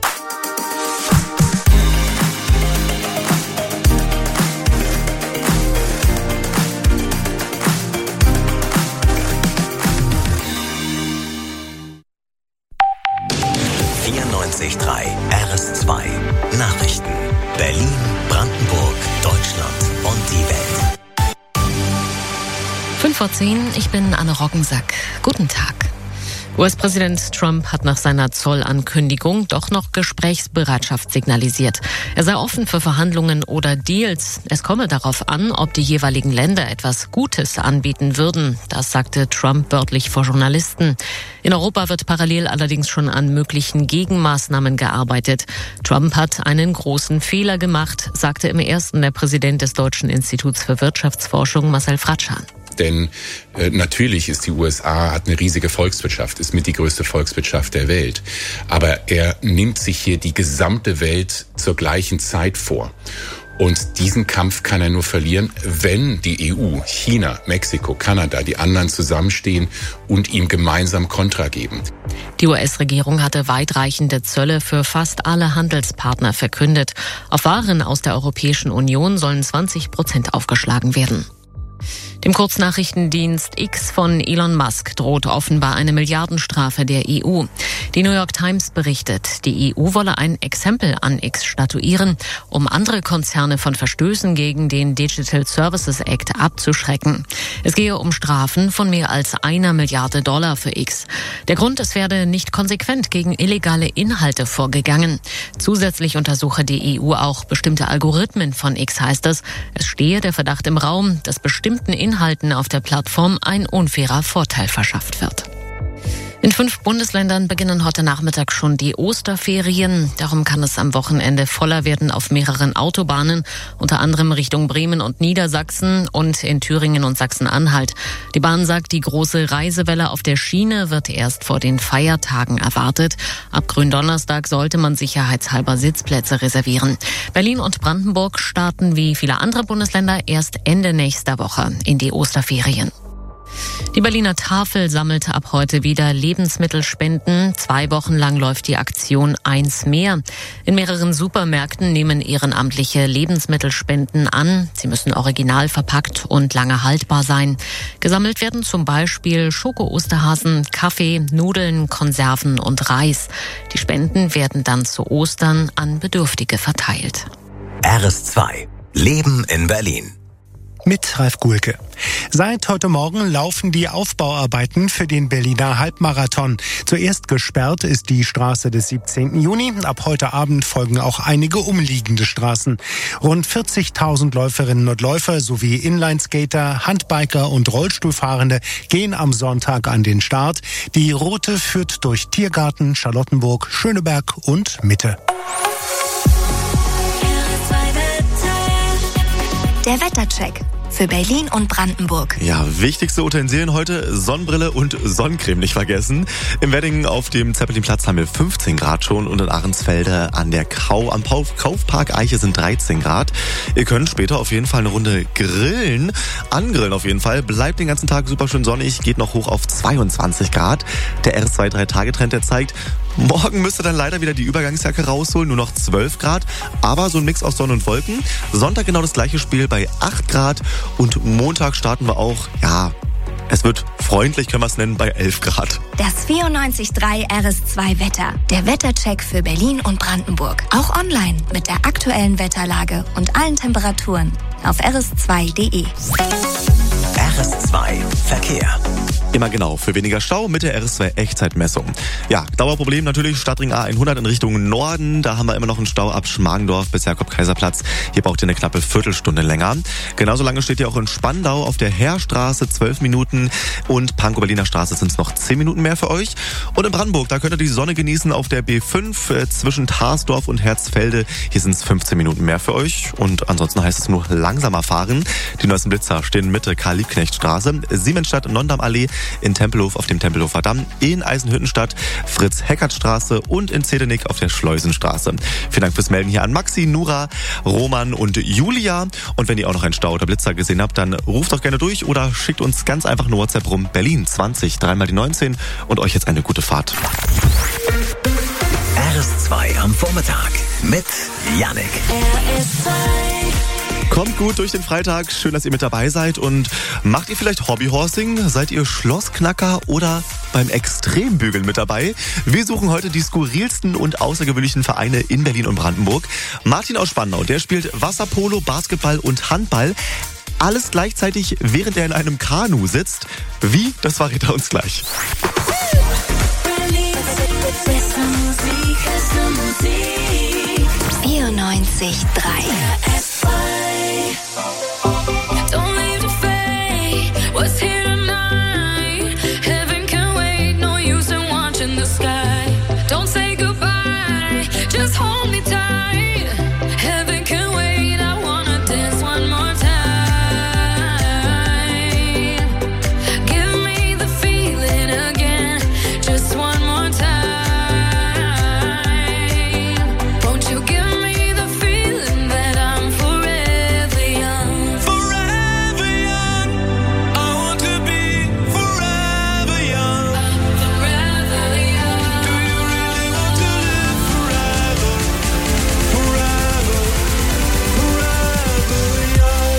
RS2 Nachrichten. Berlin, Brandenburg, Deutschland und die Welt. 5:10 Uhr, ich bin Anne Roggensack. Guten Tag. US-Präsident Trump hat nach seiner Zollankündigung doch noch Gesprächsbereitschaft signalisiert. Er sei offen für Verhandlungen oder Deals. Es komme darauf an, ob die jeweiligen Länder etwas Gutes anbieten würden. Das sagte Trump wörtlich vor Journalisten. In Europa wird parallel allerdings schon an möglichen Gegenmaßnahmen gearbeitet. Trump hat einen großen Fehler gemacht, sagte im ersten der Präsident des Deutschen Instituts für Wirtschaftsforschung, Marcel Fratschan. Denn natürlich ist die USA, hat eine riesige Volkswirtschaft, ist mit die größte Volkswirtschaft der Welt. Aber er nimmt sich hier die gesamte Welt zur gleichen Zeit vor. Und diesen Kampf kann er nur verlieren, wenn die EU, China, Mexiko, Kanada, die anderen zusammenstehen und ihm gemeinsam Kontra geben. Die US-Regierung hatte weitreichende Zölle für fast alle Handelspartner verkündet. Auf Waren aus der Europäischen Union sollen 20% aufgeschlagen werden. Dem Kurznachrichtendienst X von Elon Musk droht offenbar eine Milliardenstrafe der EU. Die New York Times berichtet, die EU wolle ein Exempel an X statuieren, um andere Konzerne von Verstößen gegen den Digital Services Act abzuschrecken. Es gehe um Strafen von mehr als $1 Milliarde für X. Der Grund, es werde nicht konsequent gegen illegale Inhalte vorgegangen. Zusätzlich untersuche die EU auch bestimmte Algorithmen von X, heißt es. Es stehe der Verdacht im Raum, dass bestimmten Inhalten auf der Plattform ein unfairer Vorteil verschafft wird. In 5 Bundesländern beginnen heute Nachmittag schon die Osterferien. Darum kann es am Wochenende voller werden auf mehreren Autobahnen, unter anderem Richtung Bremen und Niedersachsen und in Thüringen und Sachsen-Anhalt. Die Bahn sagt, die große Reisewelle auf der Schiene wird erst vor den Feiertagen erwartet. Ab Gründonnerstag sollte man sicherheitshalber Sitzplätze reservieren. Berlin und Brandenburg starten wie viele andere Bundesländer erst Ende nächster Woche in die Osterferien. Die Berliner Tafel sammelt ab heute wieder Lebensmittelspenden. 2 Wochen lang läuft die Aktion Eins mehr. In mehreren Supermärkten nehmen Ehrenamtliche Lebensmittelspenden an. Sie müssen original verpackt und lange haltbar sein. Gesammelt werden zum Beispiel Schoko-Osterhasen, Kaffee, Nudeln, Konserven und Reis. Die Spenden werden dann zu Ostern an Bedürftige verteilt. RS2. Leben in Berlin. Mit Ralf Guhlke. Seit heute Morgen laufen die Aufbauarbeiten für den Berliner Halbmarathon. Zuerst gesperrt ist die Straße des 17. Juni. Ab heute Abend folgen auch einige umliegende Straßen. Rund 40.000 Läuferinnen und Läufer sowie Inlineskater, Handbiker und Rollstuhlfahrende gehen am Sonntag an den Start. Die Route führt durch Tiergarten, Charlottenburg, Schöneberg und Mitte. Der Wettercheck für Berlin und Brandenburg. Ja, wichtigste Utensilien heute, Sonnenbrille und Sonnencreme nicht vergessen. Im Wedding auf dem Zeppelinplatz haben wir 15 Grad schon und in Ahrensfelde am Kaufpark Eiche sind 13 Grad. Ihr könnt später auf jeden Fall eine Runde grillen, angrillen auf jeden Fall. Bleibt den ganzen Tag super schön sonnig, geht noch hoch auf 22 Grad. Der RS2 3-Tage-Trend, der zeigt, morgen müsst ihr dann leider wieder die Übergangsjacke rausholen, nur noch 12 Grad, aber so ein Mix aus Sonne und Wolken. Sonntag genau das gleiche Spiel bei 8 Grad und Montag starten wir auch, ja, es wird freundlich, können wir es nennen, bei 11 Grad. Das 94.3 RS2 Wetter. Der Wettercheck für Berlin und Brandenburg. Auch online mit der aktuellen Wetterlage und allen Temperaturen auf rs2.de. RS2 Verkehr. Immer genau, für weniger Stau mit der RS2 Echtzeitmessung. Ja, Dauerproblem natürlich, Stadtring A100 in Richtung Norden. Da haben wir immer noch einen Stau ab Schmargendorf bis Jakob-Kaiser-Platz. Hier braucht ihr eine knappe Viertelstunde länger. Genauso lange steht ihr auch in Spandau auf der Heerstraße 12 Minuten und Pankow-Berliner Straße sind es noch 10 Minuten mehr für euch. Und in Brandenburg, da könnt ihr die Sonne genießen auf der B5 zwischen Tarsdorf und Herzfelde. Hier sind es 15 Minuten mehr für euch und ansonsten heißt es nur langsamer fahren. Die neuesten Blitzer stehen Mitte Karl-Liebknecht-Straße, Siemensstadt-Nondam-Allee, in Tempelhof auf dem Tempelhofer Damm, in Eisenhüttenstadt, Fritz-Heckert-Straße und in Zedenick auf der Schleusenstraße. Vielen Dank fürs Melden hier an Maxi, Nura, Roman und Julia. Und wenn ihr auch noch einen Stau oder Blitzer gesehen habt, dann ruft doch gerne durch oder schickt uns ganz einfach eine WhatsApp rum. Berlin 20 3 mal die 19 und euch jetzt eine gute Fahrt. RS2 am Vormittag mit Yannick. Kommt gut durch den Freitag. Schön, dass ihr mit dabei seid. Und macht ihr vielleicht Hobbyhorsing? Seid ihr Schlossknacker oder beim Extrembügeln mit dabei? Wir suchen heute die skurrilsten und außergewöhnlichen Vereine in Berlin und Brandenburg. Martin aus Spandau, der spielt Wasserpolo, Basketball und Handball. Alles gleichzeitig, während er in einem Kanu sitzt. Wie? Das verrät er uns gleich. Beste Musik, beste Musik. 94,3. Don't leave to fade. What's here tonight? Heaven can wait. No use in watching the sky. Don't say goodbye. Just hold me tight. Heaven can wait. I wanna dance one more time. Give me the feeling again. Just one more time. Won't you give me the feeling that I'm forever young? Forever young. I want to be forever young. Forever young. Do you really want to live forever? Forever, forever young.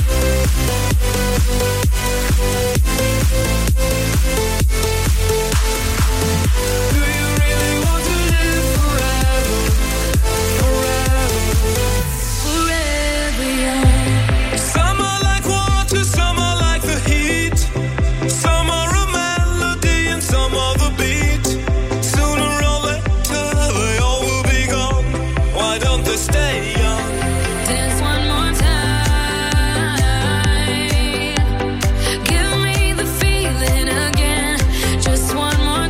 Do you really want to live forever? Forever. Forever young. Some are like water, some are like the heat. Some are a melody and some are the beat. Sooner or later they all will be gone. Why don't they stay young? Dance one more time. Give me the feeling again. Just one more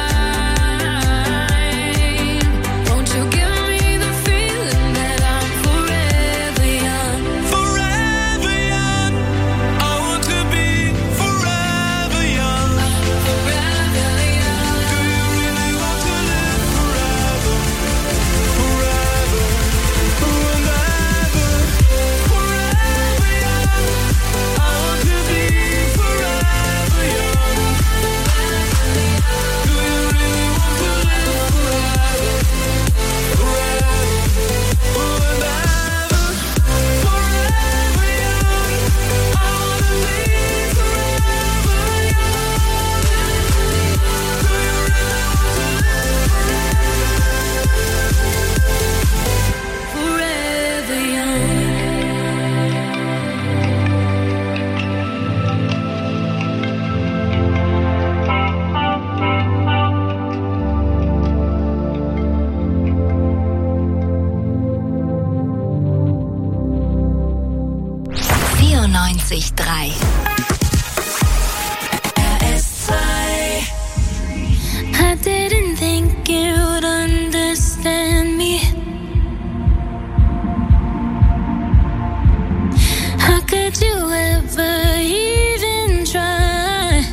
time. Won't you give me the feeling that I'm forever young? Forever young. I want to be forever young. Forever young. Do you really want to live forever? Forever, forever, forever young. I want to be forever young. Do you really want to live forever? Forever, forever, forever young. I want to be forever Forever young. I didn't think you would understand me. How could you ever even try?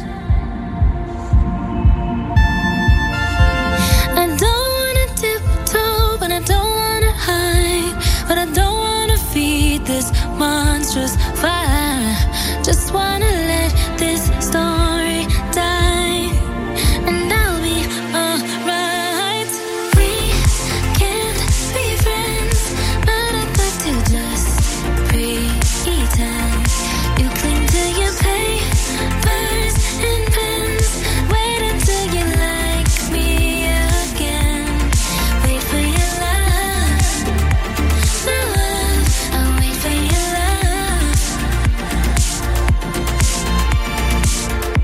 I don't wanna tiptoe, but I don't wanna hide. But I don't wanna feed this monstrous fire. Just wanna let this story die, and I'll be alright. We can't be friends, but I'd like to just pretend. You cling to your papers and pens. Wait until you like me again. Wait for your love, my love. I'll wait for your love.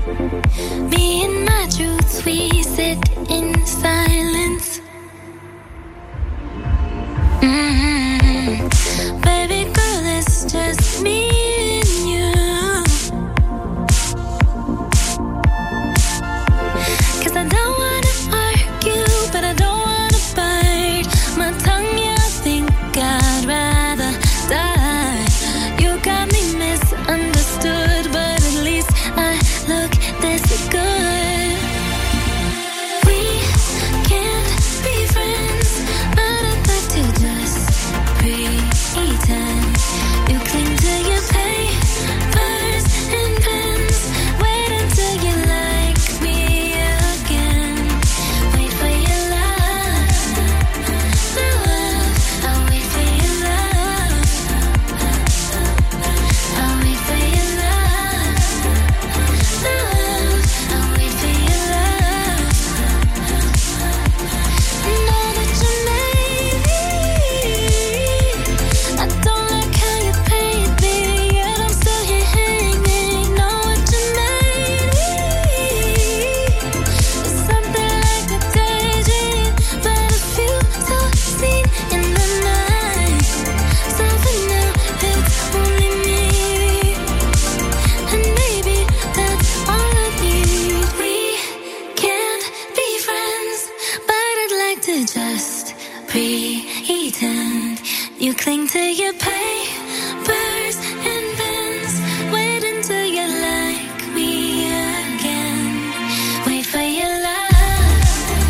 You cling to your papers and pens. Wait until you like me again. Wait for your love.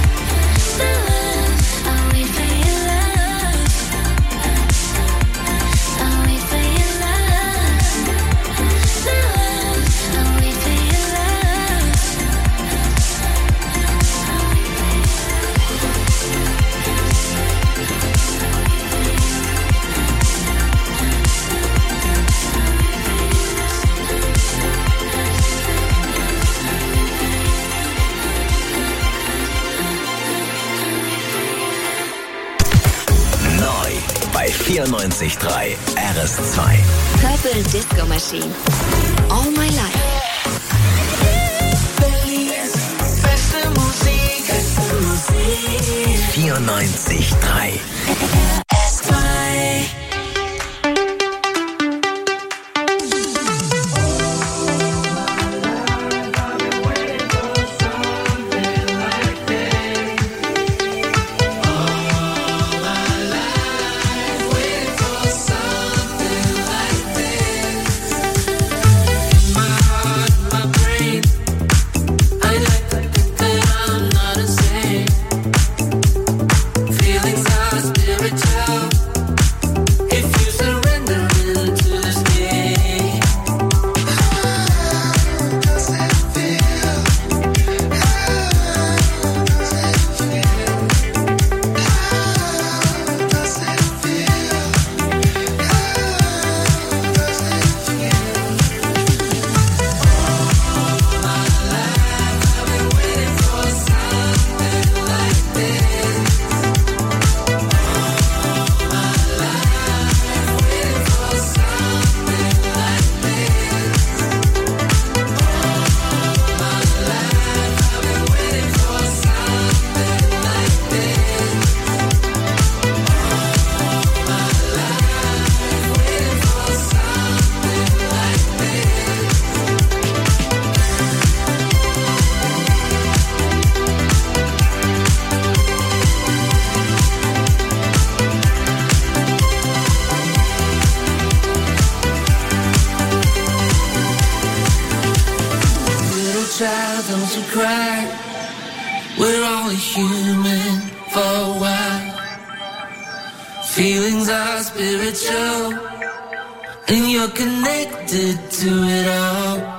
I'll wait for your love. I'll wait for your love. I'll wait for your love. Neu bei 94.3 RS2. Purple Disco Machine. All My Life. Beste Musik. 94.3 S2. Child, don't you cry. We're only human for a while. Feelings are spiritual, and you're connected to it all.